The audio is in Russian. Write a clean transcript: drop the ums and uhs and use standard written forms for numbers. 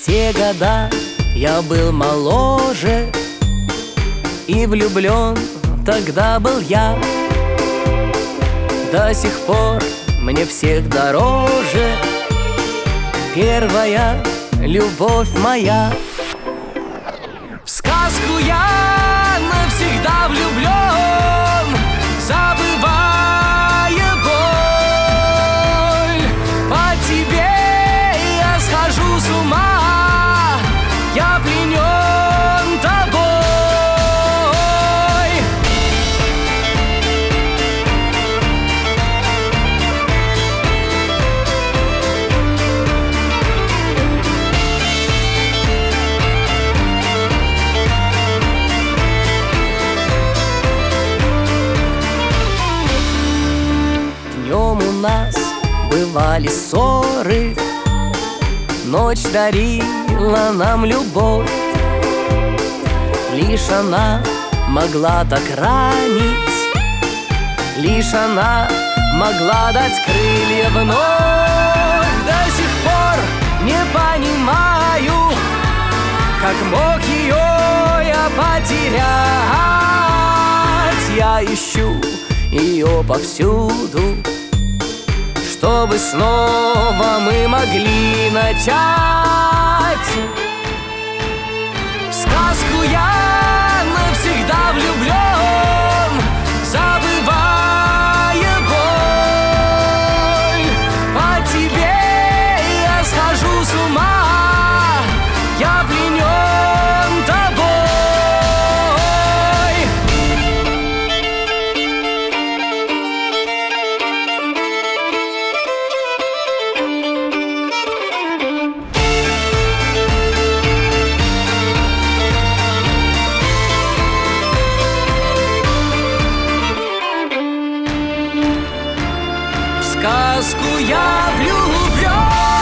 те года я был моложе, и влюблен тогда был я. До сих пор мне всех дороже первая любовь моя. В сказку я навсегда влюблен, забывая боль. По тебе я схожу с ума, я пленен тобой. Днем у нас бывали ссоры, ночь дарила нам любовь. Лишь она могла так ранить, лишь она могла дать крылья вновь. До сих пор не понимаю, как мог ее я потерять. Я ищу ее повсюду, чтобы снова мы могли начать. В сказку я навсегда влюблен, забывая боль. По тебе я схожу с ума, я пленен тобой. В сказку я влюблен.